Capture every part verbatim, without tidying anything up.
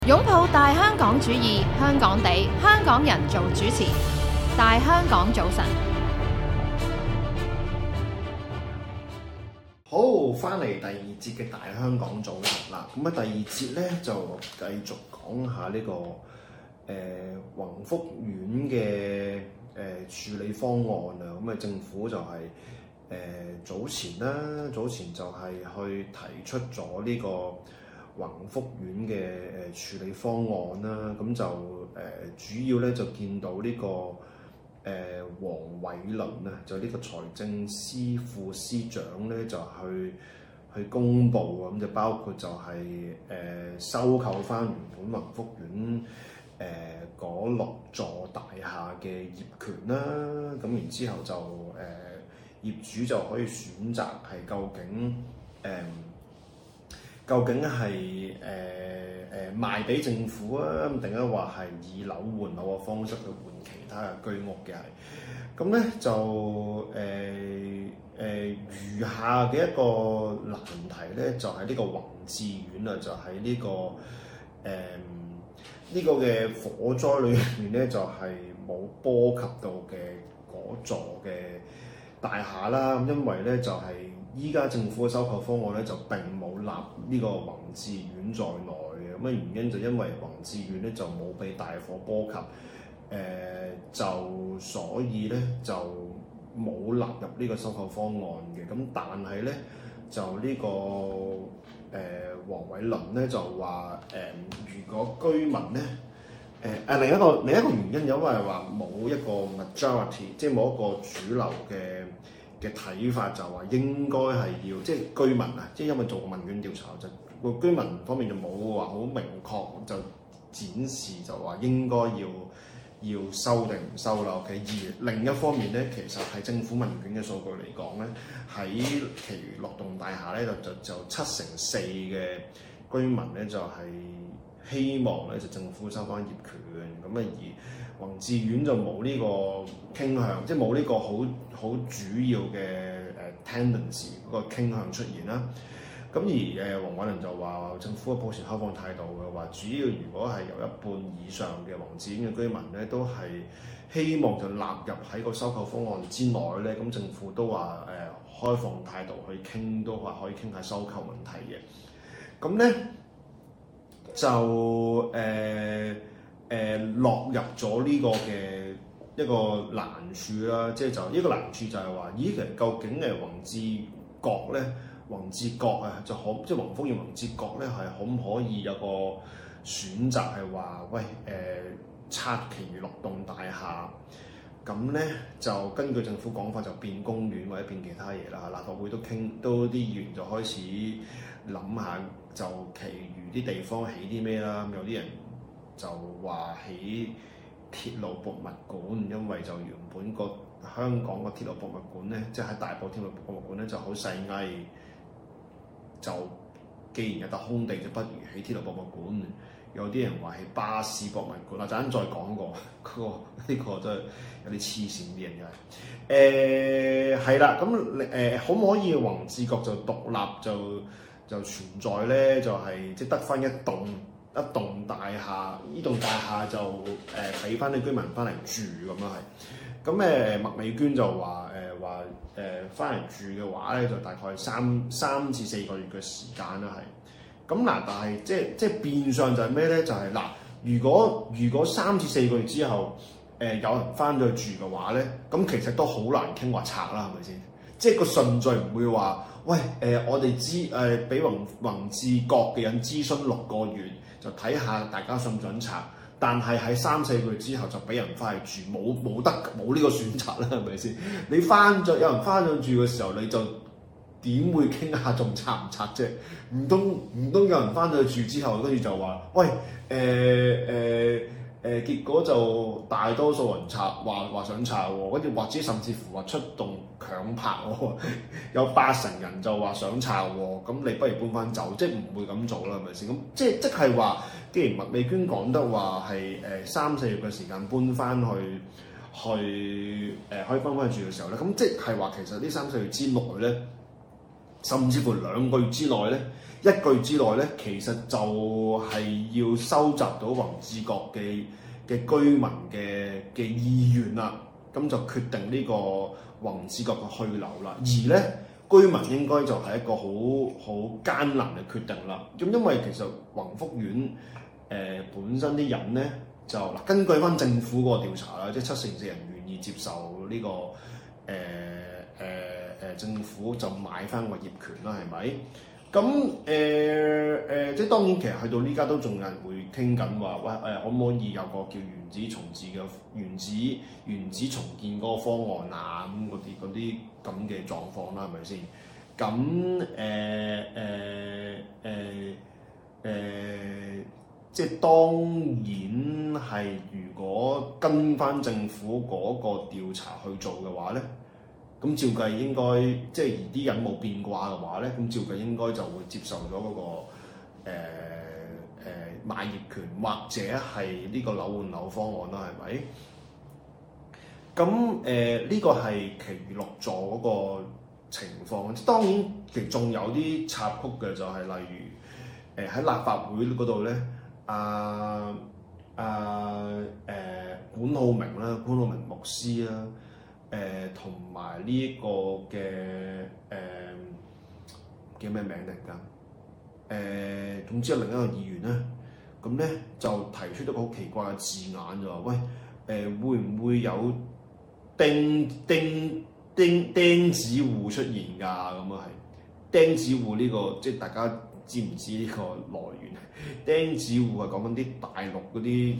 擁抱大香港主義，香港地，香港人做主持。大香港早晨， 好，翻嚟第二節嘅大香港早晨啦。咁啊，第二節咧就繼續講下呢、這個誒、呃、宏福苑嘅誒、呃、處理方案啊。咁啊，政府就係、是、誒、呃、早前啦，早前就係去提出咗呢、這個宏福苑嘅誒處理方案啦，咁就誒、呃、主要咧就見到呢、這個誒、呃、黃偉綸啊，就呢個財政司副司長咧就去去公布啊，咁就包括就係、是、誒、呃、收購翻原本宏福苑誒嗰六座大廈嘅業權啦，咁然之後就誒、呃、業主就可以選擇係究竟誒。呃究竟係誒誒賣俾政府啊，定係話係以樓換樓嘅方式去換其他嘅居屋嘅係？咁咧就誒誒、呃呃、餘下嘅一個難題咧，就係、是、呢個宏志苑啊，就喺、是、呢、這個誒呢、呃這個嘅火災裏面咧，就係、是、冇波及到嘅嗰座嘅大廈啦。咁因為咧就係、是。依家政府嘅收購方案咧就並冇納呢個宏志苑在內嘅，咁嘅原因就因為宏志苑咧就冇被大火波及，誒、呃、就所以咧就冇納入呢個收購方案嘅。咁但係咧就呢、這個誒黃偉綸咧就話誒、呃，如果居民咧誒誒另一個另一個原因，因為話冇一個 majority， 即係冇一個主流嘅。嘅睇法就話應該係要即係居民啊，即係因為做問卷調查就個居民方面就冇話好明確就展示就話應該要要收定唔收樓嘅。而另一方面咧，其實係政府問卷嘅數據嚟講咧，喺其餘六棟大廈咧就就就七成四嘅居民咧就係、是、希望咧就政府收翻業權咁啊，而宏志苑就冇呢個傾向，即係冇呢個好好主要嘅誒 tendency 嗰個傾向出現啦。咁而誒黃偉綸就話政府嘅保持開放態度嘅話，主要如果係有一半以上嘅宏志苑嘅居民咧，都係希望就納入喺個收購方案之內咧。咁政府都話誒、呃、開放態度去傾，都話可以傾下收購問題嘅。咁咧就誒。呃誒、呃、落入咗呢個嘅一個難處啦，即係就呢、是、個難處就係話，咦其實究竟誒宏志閣咧，宏志閣啊，就可即係宏福苑宏志閣咧，係可唔可以有個選擇係話，喂誒、呃、拆其餘六棟大廈，咁咧就根據政府講法就變公園或者變其他嘢啦。立法會都傾，都啲議員就開始諗下，就其餘啲地方起啲咩啦。有啲人就話起鐵路博物館，因為就原本個香港個鐵路博物館咧，即係喺大埔鐵路博物館咧就好細翳，就既然有笪空地，就不如起鐵路博物館。有啲人話起巴士博物館，啊陣間再講過，嗰、這個呢、這個真係有啲黐線啲人嘅。誒係啦，咁誒、呃、可唔可以宏志閣就獨立就就存在咧？就係即係得翻一棟。一棟大廈，呢棟大廈就誒俾翻啲居民翻嚟住咁樣係。咁誒麥美娟就話誒話誒翻嚟住嘅話咧，就大概三三至四個月嘅時間啦係。咁嗱，但係即係即係變相就係咩咧？就係、是、嗱，如果如果三至四個月之後誒、呃、有人翻咗去住嘅話咧，咁其實都好難傾話拆啦，係咪先？即係個順序唔會話，喂誒、呃、我哋諮誒俾宏宏志閣嘅人諮詢六個月。就睇下大家想唔想拆，但係喺三四個月之後就俾人翻去住，冇冇得冇呢個選擇啦，係咪先？你翻咗有人翻咗住嘅時候，你就點會傾下仲拆唔拆啫？唔通唔通有人翻咗去住之後，跟住就話，喂誒誒誒，結果就大多數人拆，話話想拆喎，跟住或者甚至乎話出動強拍喎，有八成人就話想拆喎，咁你不如搬翻走，即係唔會咁做啦，係咪先？咁即係即係話，既然麥美娟講得話係誒三四月嘅時間搬翻去去誒、呃、可以搬翻去住嘅時候咧，咁即係話其實呢三四月之內咧，甚至乎兩個月之內咧， 一句之內咧，其實就係要收集到宏志閣嘅嘅居民嘅嘅意願啦，咁就決定呢個宏志閣嘅去留啦。而咧居民應該就係一個好好艱難嘅決定啦。咁因為其實宏福苑誒、呃、本身啲人咧就嗱，根據翻政府嗰個調查啦，即係七成四人願意接受呢、這個誒誒誒政府就買翻個業權啦，係咪？咁誒誒，即係當然，其實去到呢家都仲有人會傾緊話，喂誒、呃，可唔可以有個叫原址重置嘅原址原址重建嗰個方案啊？咁嗰啲嗰啲咁嘅狀況啦，係咪先？咁誒誒誒誒，即係當然係，如果跟翻政府嗰個調查去做嘅話咧。咁照計應該，即係而啲人冇變卦嘅話咧，咁照計應該就會接受咗嗰、那個誒誒、呃呃、買業權或者係呢個樓換樓方案啦，係咪？咁誒呢個係其餘六座嗰個情況。當然，其實仲有啲插曲嘅，就係、是、例如誒喺、呃、立法會嗰度咧，啊啊誒管浩明啦，管浩明牧師啦。誒同埋呢一個嘅誒、呃、叫咩名嚟㗎？誒、呃、總之有另一個議員咧，咁咧就提出咗個好奇怪嘅字眼，就話喂誒、呃、會唔會有釘釘釘釘子戶出現㗎？咁啊係釘子戶呢、這個，即係大家知唔知呢個來源？釘子戶係講緊啲大陸嗰啲。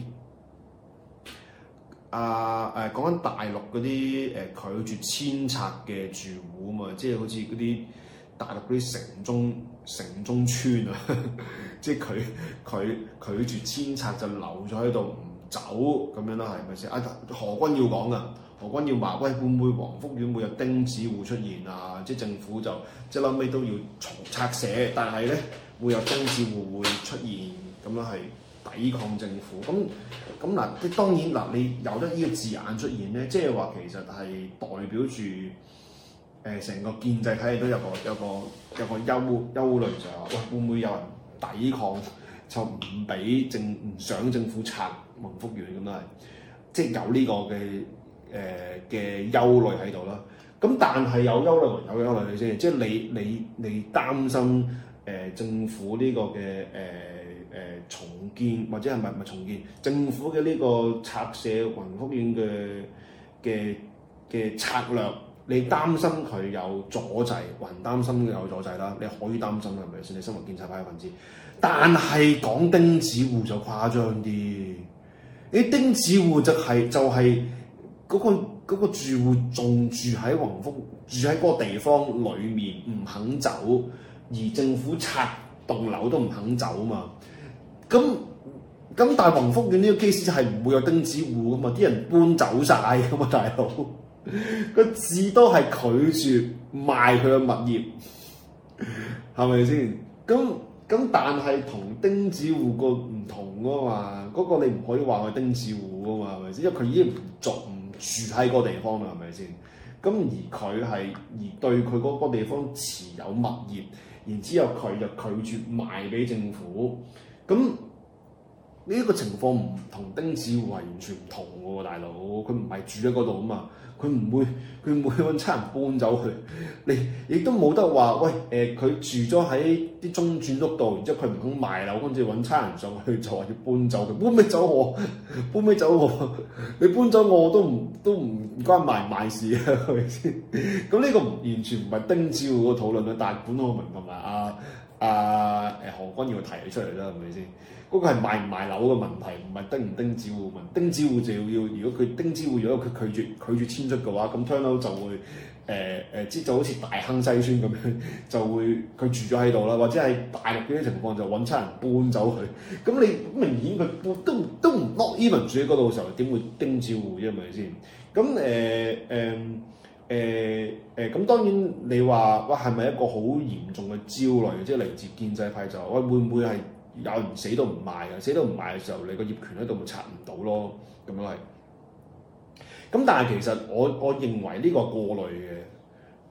啊誒講緊大陸嗰啲誒拒絕遷拆嘅住戶啊嘛，即係好似嗰啲大陸嗰啲城中城中村啊，即係佢佢拒絕遷拆就留咗喺度唔走咁樣啦，係咪先？啊何君要講噶，何君要話喂，會唔會宏福苑會有釘子戶出現啊？即係政府就即係後尾都要重拆卸，但係咧會有釘子戶會出現咁樣係。抵抗政府咁咁嗱，即當然嗱，你有得呢個字眼出現咧，即係話其實係代表住誒成個建制體系都有個有個有個憂憂慮，就係話喂，會唔會有人抵抗就唔俾政唔想政府拆宏福苑咁都係，即係有呢個嘅誒嘅憂慮喺度啦。咁但係有憂慮有憂慮嘅先，即係你你你擔心誒、呃、政府呢個嘅誒。呃誒、呃、重建或者係咪咪重建政府嘅呢個拆卸宏福苑嘅嘅嘅策略，你擔心佢有阻滯，還擔心有阻滯啦。你可以擔心係咪先？你身為建制派嘅分子，但係講釘子戶就誇張啲。你釘子戶就係、是、就係、是、嗰、那個嗰、那個住戶仲住喺宏福住喺嗰個地方裡面唔肯走，而政府拆棟樓都唔肯走啊嘛。咁咁，但係宏福苑呢個 case 就係唔會有釘子戶噶嘛，啲人搬走晒噶嘛，大佬個字都係拒絕賣佢嘅物業，係咪先？咁咁，但係同釘子戶個唔同噶嘛，嗰、那個你唔可以話佢釘子戶噶嘛，係咪先？因為佢已經唔住唔住喺嗰個地方啦，係咪先？咁而佢係而對佢嗰個地方持有物業，然之後佢就拒絕賣俾政府。咁呢一個情況唔同釘子戶係完全唔同嘅喎，大佬，佢唔係住喺嗰度啊嘛，佢唔會佢唔會揾差人搬走佢，你亦都冇得話喂誒，佢、呃、住咗喺啲中轉屋度，然之後佢唔肯賣樓，跟住揾差人上去就話要搬走佢，搬咩走我？搬咩走我？你搬走我都唔都唔關賣唔賣事啊，係咪先？咁呢個完全唔係釘子戶個討論啦，但係管浩明同埋阿阿誒何君耀提出嚟啦，係咪先？嗰個係賣唔賣樓嘅問題，唔係釘唔釘子戶問題。釘子戶就要，如果佢釘子戶如果佢拒絕拒絕遷出嘅話，咁 turn out 就會誒誒，即、呃、就好似大亨西村咁樣，就會佢住咗喺度啦，或者係大陸嗰啲情況就揾差人搬走佢。咁你明顯佢都都唔 not even 住喺嗰度嘅時候，點會釘子戶啫？係咪先？咁誒誒誒誒，咁、呃呃呃、當然你話哇係咪一個好嚴重嘅焦慮？即係嚟自建制派就話喂會唔會係？有人死都唔賣嘅，死都唔賣嘅時候，你個業權喺度咪拆唔到咯，咁樣係。咁但係其實我我認為呢個過濾嘅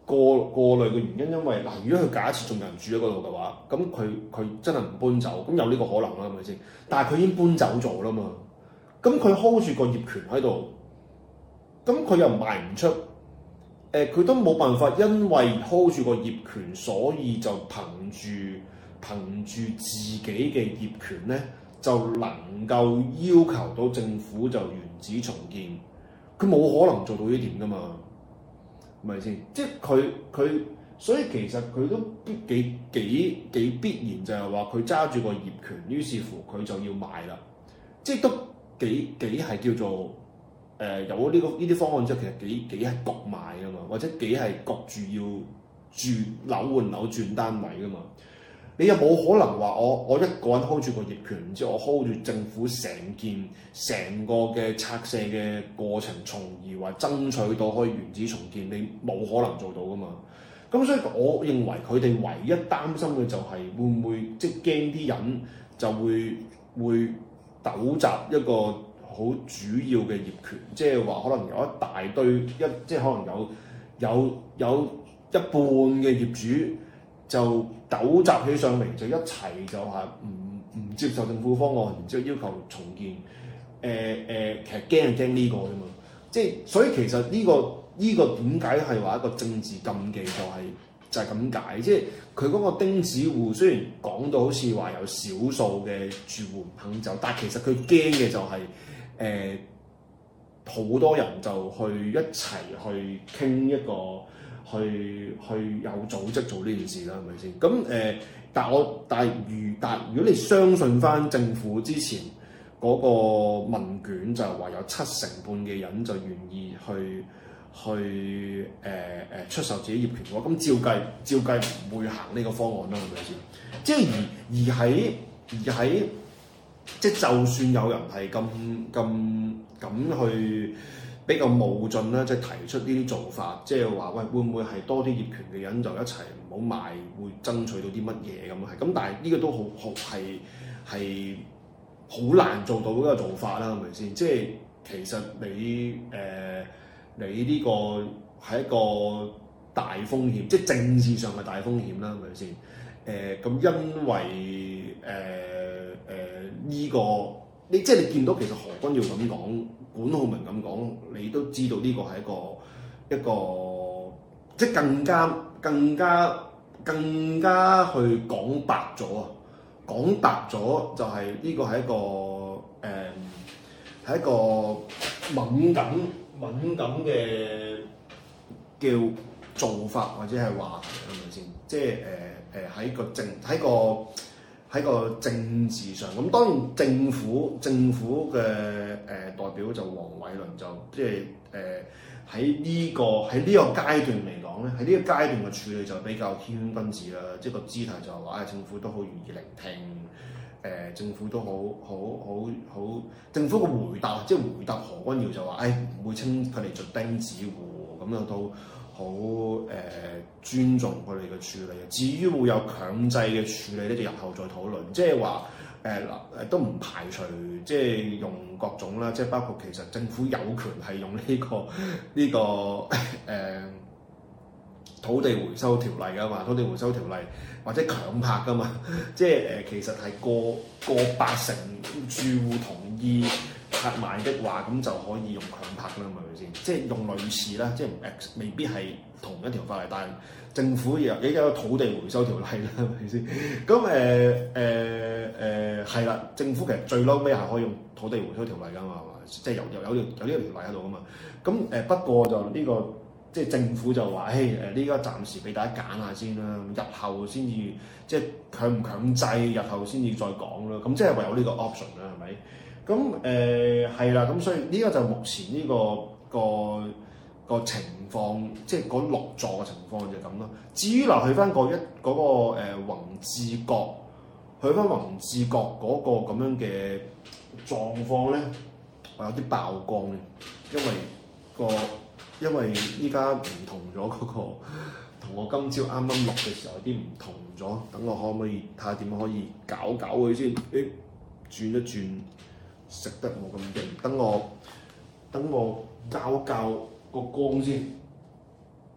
過過濾嘅原因，因為嗱，如果佢假設仲有人住喺嗰度嘅話，咁佢佢真係唔搬走，咁有呢個可能啦，係咪先？但係佢已經搬走咗啦嘛，咁佢 hold 住個業權喺度，咁佢又賣唔出，誒、呃、佢都冇辦法，因為 hold 住個業權，所以就憑住憑住自己嘅業權咧，就能夠要求到政府就原址重建，佢冇可能做到呢點噶嘛。係咪先？即係佢佢，所以其實佢都必幾幾幾必然就係話佢揸住個業權，於是乎佢就要賣啦。即係都幾幾係叫做誒、呃、有呢、呢個呢啲方案之後，其實幾幾係焗賣噶嘛，或者幾係焗住要轉樓換樓轉單位噶嘛。你又冇可能話我我一個人 hold 住個業權，然之後我 hold 住政府成件成個嘅拆卸嘅過程，從而話爭取到可以原址重建，你冇可能做到噶嘛。咁所以我認為佢哋唯一擔心嘅就係會唔會即係驚啲人就會會糾集一個好主要嘅業權，即係話可能有一大堆一即係可能有有有一半嘅業主就糾集起上嚟，就一齊就係唔唔接受政府方案，然之後要求重建。誒、呃、誒、呃，其實驚係驚呢個啫嘛。即係所以其實呢、呢個呢、呢個點解係話一個政治禁忌、就係，就係就係咁解。即係佢嗰個釘子戶雖然講到好似話有少數嘅住戶唔肯走，但係其實佢驚嘅就係誒好多人就去一齊去傾一個。去去有組織做呢件事啦，係咪先？咁誒、呃，但我但係如但如果你相信翻政府之前嗰個問卷，就係話有七成半嘅人就願意去去誒誒、呃、出售自己業權嘅話，咁照計照計唔會行呢個方案啦，係咪先？即係而而喺而喺即係就算有人係咁咁咁去。比較冒進啦，即係提出呢啲做法，即係話喂，會唔會係多啲業權嘅人就一齊唔好賣，會爭取到啲乜嘢咁係？咁但係呢個都好好係係好難做到嗰個做法啦，係咪先？即係其實你誒、呃、你呢個係一個大風險，即係政治上嘅大風險啦，係咪先？誒、呃、咁因為誒誒呢個。你即係你見到其實何君堯咁講，管浩鳴咁講，你都知道呢個係一個一個即係更加更加更加去講白咗啊！講白咗就係呢個係一個誒係、呃、一個敏感敏感嘅叫做法或者係話題係咪先？即係誒誒喺個政喺個。喺個政治上，咁當然政府政府嘅誒、呃、代表就黃偉綸就即係誒喺呢個喺呢個階段嚟講咧，喺呢個階段嘅處理就比較謙謙君子啦，即係個姿態就係話誒政府都好願意聆聽，誒、呃、政府都好好好好，政府嘅回答即係回答何君堯就話誒唔會稱佢哋做釘子戶，咁樣都好誒、呃、尊重佢哋嘅處理。至於會有強制嘅處理咧，就日後再討論。即係話誒嗱誒都唔排除，即係用各種啦，即係包括其實政府有權係用呢、這個呢、這個誒、呃、土地回收條例㗎嘛，土地回收條例或者強拍㗎嘛，即係誒、呃、其實係過過八成住戶同意拍賣的話，咁就可以用強拍啦，係咪先？即係用類似啦，即係未必係同一條法例，但係政府又亦有土地回收條例啦，係咪先？咁誒誒誒係啦，政府其實最嬲尾係可以用土地回收條例㗎嘛，係嘛？即係有有有有呢個條例喺度㗎嘛。咁誒、呃、不過就呢、這個即係政府就話，誒誒呢個暫時俾大家揀下先啦，日後先至即係強唔強制，日後先至再講啦。咁即係唯有呢個 option 啦，係咪？咁誒係啦，咁、呃、所以呢個就目前呢、這個個個情況，即係嗰六座嘅情況就咁咯。至於嗱，去翻嗰一嗰、那個誒、呃、宏志閣，去翻宏志閣嗰個咁樣嘅狀況咧，我有啲曝光嘅，因為個因為依家唔同咗嗰、那個，同我今朝啱啱錄嘅時候有啲唔同咗。等我可唔可以睇下點樣可以搞搞佢先？誒、欸，轉一轉。食得冇咁勁，等我等我校校個光先，唔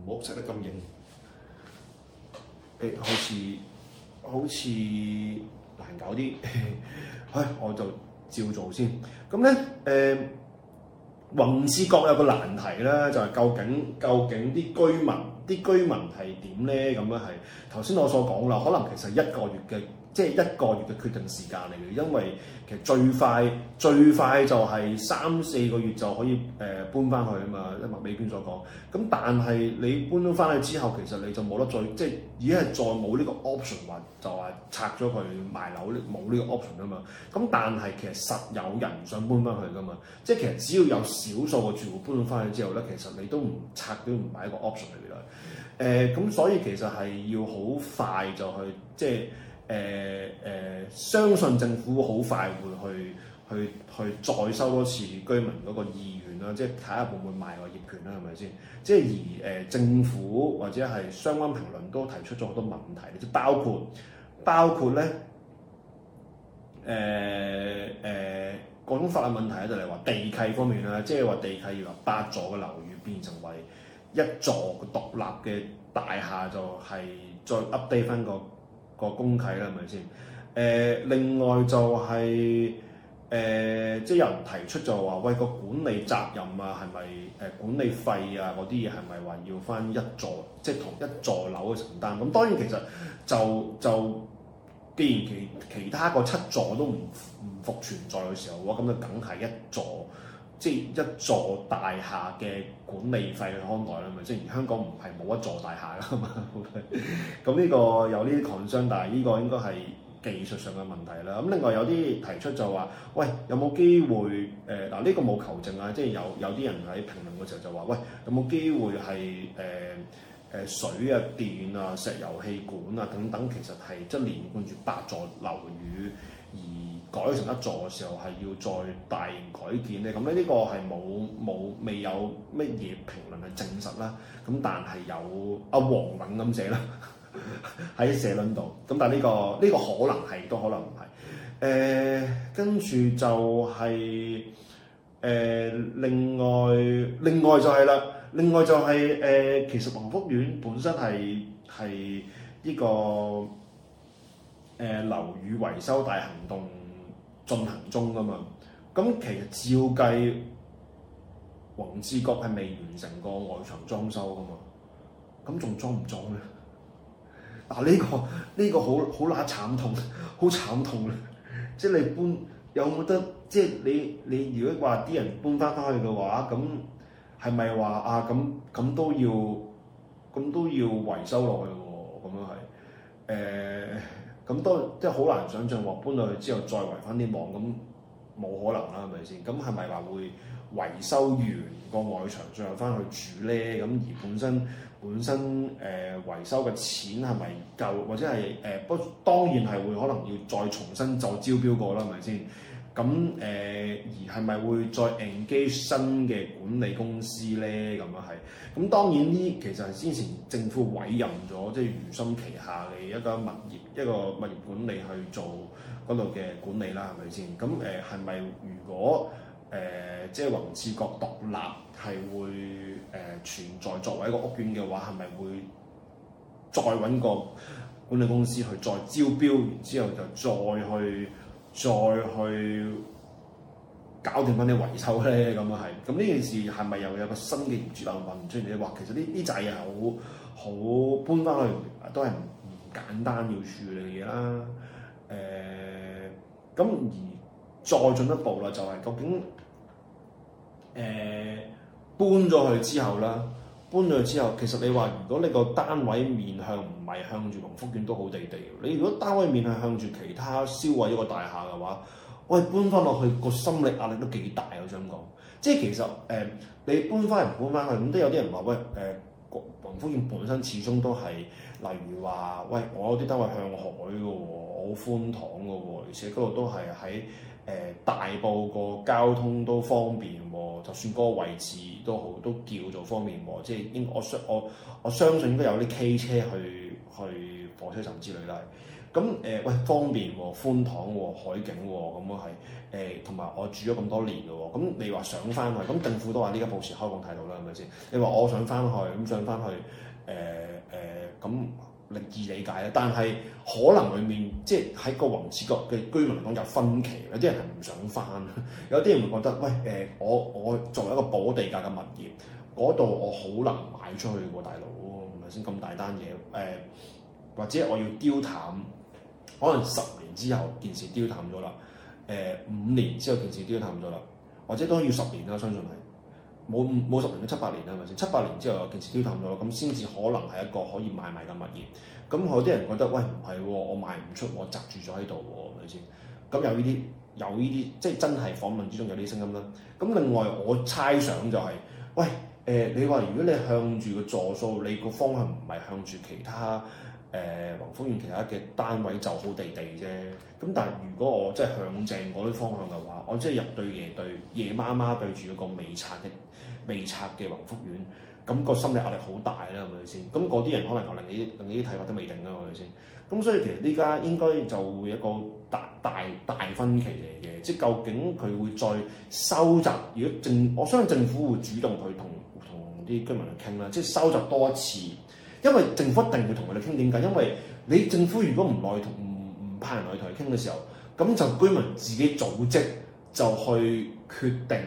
唔好食得咁硬。誒、欸，好似好似難搞啲，唉，我就照做先。咁咧誒，宏志閣有個難題咧，就係、是、究竟究竟啲居民啲居民係點咧？咁樣係頭先我所講啦，可能其實一個月嘅。即係一個月嘅決定時間嚟嘅，因為其實最快最快就係三四個月就可以誒、呃、搬翻去啊嘛，一麥美娟所講。咁但係你搬咗翻去之後，其實你就冇得再即係已經係再冇呢個 option 話就話拆咗佢賣樓，冇呢個 option 啊嘛。咁但係其實實有人想搬翻去噶嘛，即係其實只要有少數嘅住戶搬咗翻去之後咧，其實你都唔拆都唔係一個 option 嚟嘅啦。誒、呃、咁所以其實係要好快就去即係。誒誒、呃呃，相信政府好快會去去去再收多次居民嗰個意願啦，即係睇下會唔會賣個業權啦，係咪先？即係而誒、呃、政府或者係相關評論都提出咗好多問題，即係包括包括咧誒誒各種法律問題咧，就嚟話地契方面啦，即係話地契要由八座嘅樓宇變成為一座獨立嘅大廈，就係再 update 翻個。個公契啦，係咪先？誒、呃，另外就係、是、誒、呃，即係有人提出就話，喂，個管理責任啊，係咪誒管理費啊嗰啲嘢係咪話要翻一座，即係同一座樓去承擔？咁當然其實就就，既然其其他個七座都唔唔復存在嘅時候，哇，咁就梗係一座。即係一座大廈嘅管理費去看待啦，咪即係香港唔係冇一座大廈㗎嘛，咁呢個有呢啲 concern，但係呢個應該係技術上嘅問題啦。咁另外有啲提出就話，喂，有冇機會誒嗱呢個冇求證啊，即係有有啲人喺評論嘅時候就話，喂，有冇機會係誒誒水啊、電啊、石油氣管啊等等，其實係即係連貫住八座樓宇而改成一座嘅時候，係要再大型改建咧，咁咧呢個係冇冇未有乜嘢評論去證實啦。咁但係有阿黃敏咁寫啦喺社論度。咁但係、呢、呢個呢、呢個可能係，都可能唔係。誒、呃，跟住就係、是、誒、呃，另外另外就係啦，另外就係、是、誒、呃，其實宏福苑本身係係呢個誒、呃、樓宇維修大行動進行中㗎嘛，咁其實照計宏志閣係未完成個外牆裝修㗎嘛，咁仲裝唔裝咧？嗱、啊、呢、呢個呢、呢個好好乸慘痛，好慘痛咧！即係你搬有冇得？即係你你如果話啲人搬翻返去嘅話，咁係咪話啊？咁咁都要咁都要維修落去喎？咁樣係誒。呃咁都即係好難想像話搬落去之後再圍翻啲網，咁冇可能啦，係咪先？咁係咪話會維修完個外牆再入翻去住咧？咁而本身本身誒、呃、維修嘅錢係咪夠，或者係誒不當然係會可能要再重新再招標過啦，係咪先？咁誒、呃、而係咪會再 engage 新嘅管理公司咧？咁樣係，咁當然呢其實係之前政府委任咗即係如心旗下嘅一個物業一個物業管理去做嗰度嘅管理啦，係咪先？咁誒係咪如果誒、呃、即係宏志閣獨立係會誒、呃、存在作為一個屋苑嘅話，係咪會再揾個管理公司去再招標，然之後就再去？再去搞掂翻啲維修咧，咁啊係，咁呢件事係咪又有個新嘅業主立案出現？你話其實呢呢扎嘢係好好搬翻去都係唔唔簡單要處理嘅嘢啦。誒、呃，咁而再進一步啦，就係、是、究竟誒、呃、搬咗去之後啦。搬咗去之後，其實你話如果你個單位面向唔係向住宏福苑都好地地，你如果單位面向向住其他銷毀一個大廈嘅話，喂搬翻落去個心理壓力都幾大，我想講。即係其實誒、呃，你搬翻唔搬翻去，咁都有啲人話喂誒，宏福苑本身始終都係，例如話喂，我有啲單位向海嘅喎，我好寬敞嘅喎，而且嗰度都係喺誒大埔個交通都方便喎，就算嗰個位置都好，都叫做方便喎。即係應我相我我相信應該有啲 K 車去去火車站之類啦。 咁誒喂方便喎、寬敞喎、海景喎，咁啊係誒，同埋我住咗咁多年嘅喎，咁你話想翻去，咁政府都話呢家保持開放態度啦，係咪先？你話我想翻去，咁想翻去誒誒咁力易理解啦，但係可能裡面即係喺個宏志角嘅居民嚟講有分歧，有啲人係唔想翻，有啲人會覺得喂誒、呃，我我作為一個保地價嘅物業，嗰度我好難賣出去喎，大佬係咪先？咁大單嘢誒、呃，或者我要丟淡。可能十年之後件事丟淡咗啦，誒、呃、五年之後件事丟淡咗啦，或者都要十年啦，相信係冇冇十年都七八年啦，係咪先？七八年之後件事丟淡咗啦，咁先至可能係一個可以買賣嘅物業。咁有啲人覺得喂唔係喎，我賣唔出，我窒住咗喺度喎，係咪先？咁有呢啲有呢啲，即係真係訪問之中有啲聲音啦。咁另外我猜想就係、是，喂誒、呃，你話如果你向住個座數，你個方向唔係向住其他。誒宏福苑其他嘅單位就好地地啫，咁但係如果我即係向正嗰啲方向嘅話，我即係入對夜對夜媽媽對住一個未拆嘅未拆嘅宏福苑，咁個心理壓力好大啦，係咪先？咁嗰啲人可能有另一另一啲睇法都未定啦，係咪先？咁所以其實呢家應該就會一個大大大分歧嚟嘅，即係究竟佢會再收集，如果政我相信政府會主動去同同啲居民去傾啦，即係收集多一次。因為政府一定會同佢哋傾，點解？因為你政府如果唔來同唔唔派人來同佢傾嘅時候，咁就居民自己組織就去決定誒誒、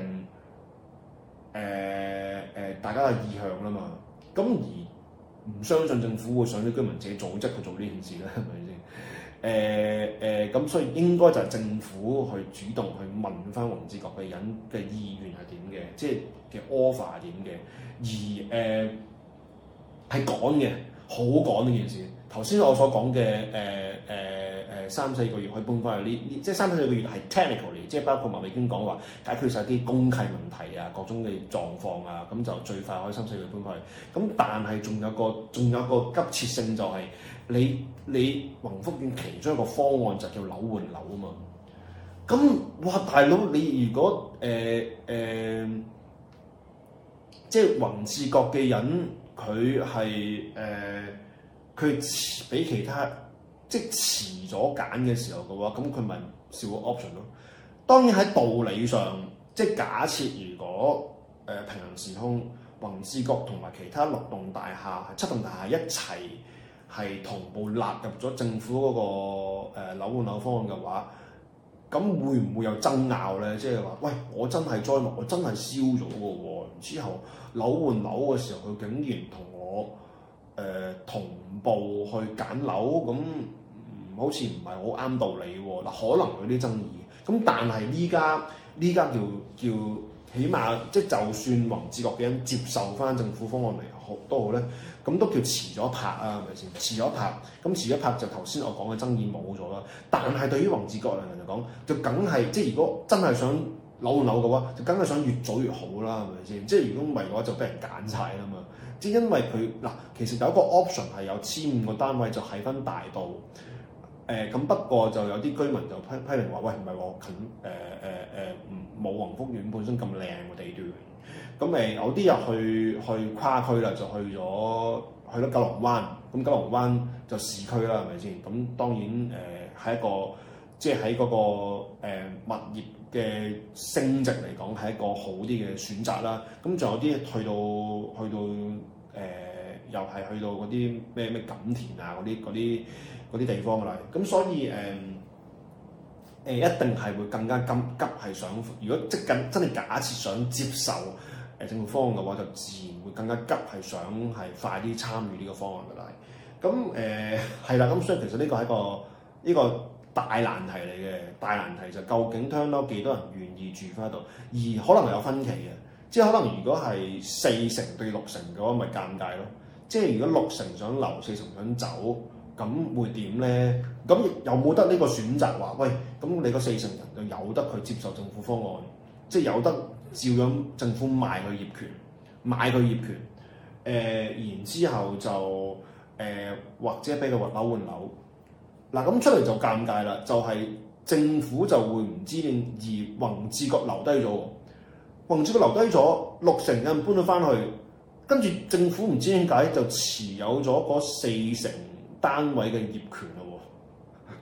呃呃、大家嘅意向啦嘛。咁而唔相信政府會想啲居民自己組織去做呢件事咧，係咪先？誒誒咁，所以應該就係政府去主動去問翻宏志角嘅人嘅意願係點嘅，即係嘅 offer 係點嘅，而誒。呃係趕嘅，好趕呢件事。頭先我所講嘅誒誒誒三四個月可以搬翻去呢呢，即係三四個月係 technically， 即係包括麥美娟講話解決晒啲公契問題啊，各種嘅狀況啊，咁就最快可以三四個月搬翻去。咁但係仲有個仲有個急切性就係、是、你你宏福苑其中一個方案就叫樓換樓啊嘛。咁哇大佬，你如果誒誒、呃呃、即係宏志角嘅人。佢係誒，佢遲俾其他即係遲咗揀嘅時候嘅話，咁佢咪少個 option 咯。當然喺道理上，即係假設如果誒、呃、平行時空，宏志角同埋其他六棟大廈、七棟大廈一齊係同步納入咗政府嗰、那個誒、呃、樓換樓方案嘅話，咁會唔會有爭拗咧？即係話，喂，我真係災物，我真係燒咗嘅喎，之後。樓換樓嘅時候，佢竟然同我誒、呃、同步去揀樓，咁、嗯、好似唔係好啱道理喎。嗱，可能有啲爭議，咁但係呢家呢家叫叫起碼即係就算宏志角嘅人接受翻政府方案嚟好都好咧，咁都叫遲咗一拍啊，係咪先？遲咗一拍，咁遲一拍就頭先我講嘅爭議冇咗啦。但係對於宏志角嘅人嚟講，就梗係即係如果真係想。樓換樓嘅話，就梗係想越早越好啦，係咪先？即係如果唔係嘅話，就俾人揀晒啦嘛。即係因為佢嗱，其實有一個 option 係有千五個單位就喺翻大道。誒、呃、咁不過就有啲居民就批批評話：喂，唔係喎，近誒誒誒，冇宏福苑本身咁靚嘅地段。咁誒、呃、有啲人去去跨區啦，就去咗去咗九龍灣。咁九龍灣就市區啦，係咪先？咁當然誒係、呃、一個即係喺嗰個、呃、物業嘅升值嚟講係一個好啲嘅選擇啦，咁仲有啲去到去到誒、呃，又係去到嗰啲咩咩錦田啊嗰啲嗰啲嗰啲地方㗎啦，咁所以誒誒、呃呃、一定係會更加急急係想，如果即緊真係假設想接受誒、呃、政府方案嘅話，就自然會更加急係想係快啲參與呢個方案㗎啦。咁誒係啦，咁、呃、所以其實呢個係一個呢、呢個。大難題嚟嘅，大難題就究竟聽到幾多人願意住翻喺度，而可能有分歧嘅，即係可能如果係四成對六成嘅話，咪尷尬咯。即係如果六成想留，四成想走，咁會點咧？咁有冇得呢個選擇話？喂，咁你個四成人就有得去接受政府方案，即係有得照樣政府賣佢業權，買佢業權，誒、呃，然之後就誒、呃、或者俾佢樓換樓。嗱咁出嚟就尷尬啦，就係、是、政府就會唔知點，而宏志角留低咗，宏志角留低咗，六成人搬咗翻去，跟住政府唔知點解就持有咗嗰四成單位嘅業權啦喎，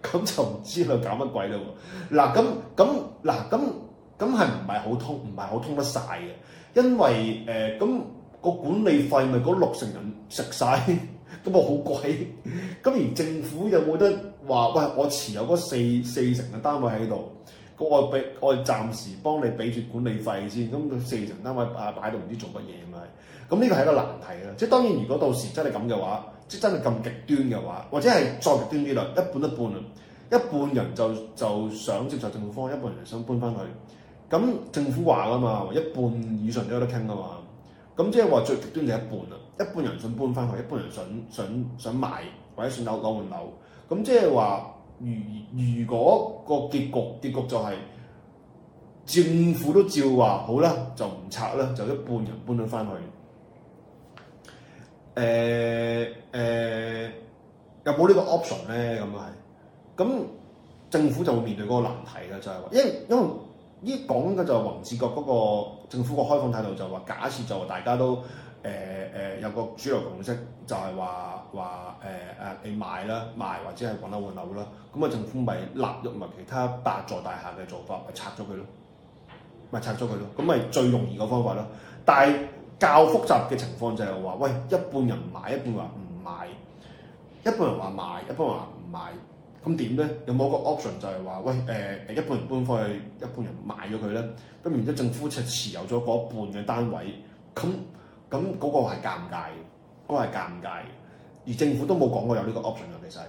咁就唔知佢搞乜鬼咯喎。嗱咁咁嗱咁咁係唔係好通？唔係好通得晒嘅，因為誒咁、呃個管理費咪嗰六成人食晒，咁啊好貴。咁而政府有冇得話喂？我持有嗰四四成嘅單位喺度，咁我俾我暫時幫你俾住管理費先。咁佢四成單位啊擺到唔知做乜嘢咁啊！咁呢個係一個難題啦。即係當然，如果到時真係咁嘅話，即係真係咁極端嘅話，或者係再極端啲啦，一半一半啊，一半人就就想接受政府方案，一半人想搬翻去。咁政府話㗎嘛，一半以上都有得傾㗎嘛。咁即係話最極端就一半啦，一半人想搬翻去，一半人想想想買或者想樓樓換樓。咁即係話，如如果個結局結局就係、是、政府都照話好啦，就唔拆啦，就一半人搬咗翻去。誒、呃、誒、呃，有冇呢個 option 咧？咁啊係，咁政府就會面對嗰個難題啦，就係、是、話，因為因為。呢講嘅就係宏志閣嗰個政府個開放態度，就話假設就大家都誒誒、呃呃、有個主流共識，就係話話誒誒你賣啦賣或者係揾樓換樓啦，咁啊政府咪納入埋其他八座大廈嘅做法，咪拆咗佢咯，咪拆咗佢咯，咁咪最容易嘅方法咯。但係較複雜嘅情況就係話，喂，一半人買，一半話唔買，一半人話賣，一半話唔賣。咁點咧？有冇個 option 就係話，喂誒誒、呃、一半人搬翻去，一半人賣咗佢咧？咁然之後政府就持有咗嗰一半嘅單位，咁咁嗰個係尷尬嘅，嗰、嗰個係尷尬嘅。而政府都冇講過有呢個 option 嘅，其實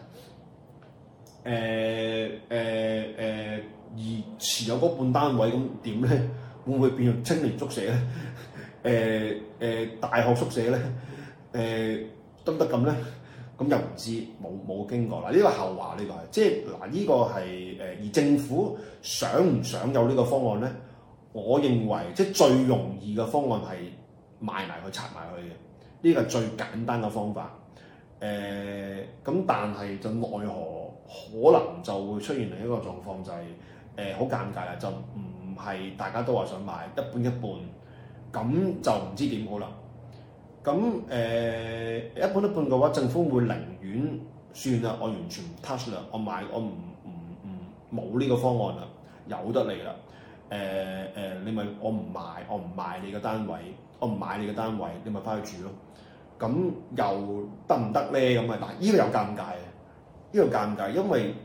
誒誒誒，而持有嗰半單位咁點咧？會唔會變成青年宿舍咧？誒、呃、誒、呃、大學宿舍咧？誒得唔得咁咧？咁又唔知，冇冇經過啦。呢個後話，呢個係即係嗱，呢個係誒。而政府想唔想有呢個方案咧？我認為即係最容易嘅方案係賣埋佢、拆埋佢嘅，呢個係最簡單嘅方法。誒、呃、咁，但係就奈何可能就會出現另一個狀況，就係誒好尷尬啦，就唔係大家都話想買一半一半，咁就唔知點好啦。咁誒、呃、一半一半嘅話，政府會寧願算啦，我完全唔 touch 啦，我買我唔唔唔冇呢個方案啦，由得你啦。誒、呃、誒、呃，你咪我唔賣，我唔賣你嘅單位，我唔買你嘅單位，你咪翻去住咯。咁又得唔得咧？咁啊嗱，呢個有尷尬嘅，呢個尷尬，因為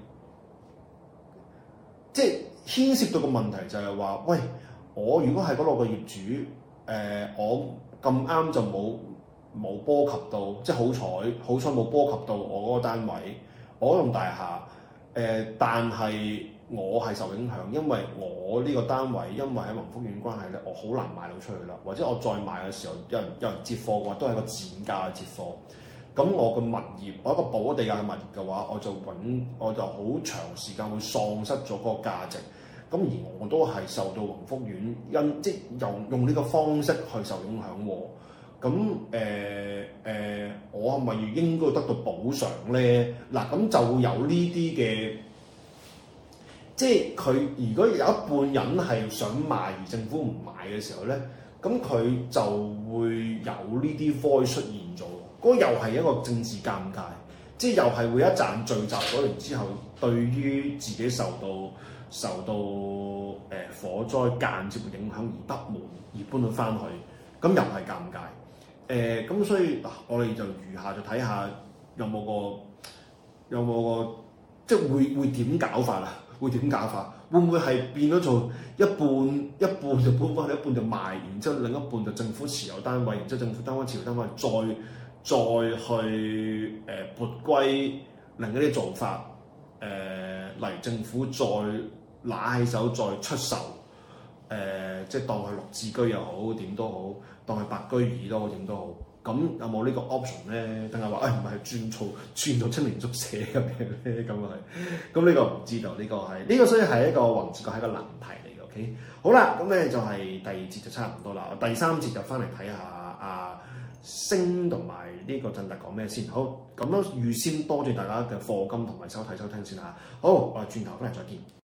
即係牽涉到個問題就係話，喂，我如果係嗰度嘅業主，誒、呃、我咁啱就冇冇波及到，即係好彩，好彩冇波及到我嗰個單位，我嗰棟大廈，誒、呃，但係我係受影響，因為我呢個單位因為喺宏福苑關係咧，我好難賣到出去啦，或者我再賣嘅時候，有人有人接貨嘅話，都係個賤價嘅接貨。咁我個物業，我一個補地價嘅物業嘅話，我就揾我就好長時間會喪失咗嗰個價值。咁而我都係受到宏福苑因即用用呢個方式去受影響喎。咁誒誒，我係咪應該得到補償咧？嗱，咁就會有呢啲嘅，即係佢如果有一半人係想賣而政府唔買嘅時候咧，咁佢就會有呢啲 voice 出現咗。嗰個又係一個政治尷尬，即係又係會一陣聚集咗嚟之後，對於自己受到受到誒、呃、火災間接嘅影響而不滿而搬到翻去，咁又係尷尬。誒、呃、咁所以嗱，我哋就餘下就睇下有冇個有冇個即係會會點搞法啊？會點搞法？會唔會係變咗做一半一半就搬翻去，一半就賣，然之後另一半就政府持有單位，然之後政府單位持有單位再再去誒、呃、撥歸另一啲做法，誒、呃、例如政府再拿起手再出售，誒、呃、即係當佢綠置居又好點都好，當佢白居二都好點都好，咁有冇呢個 option 咧？定係話誒唔係轉做轉做青年宿舍咁樣咧？咁啊係，咁呢個唔知道，呢、這個係呢、這個所以係一個宏志閣係一個難題嚟嘅。OK，好啦，咁咧就係第二節就差唔多啦，第三節就翻嚟睇下啊。星同埋呢個振達講咩先？好，咁樣預先多謝大家嘅課金同埋收睇收聽先嚇。好，我哋轉頭翻嚟再見。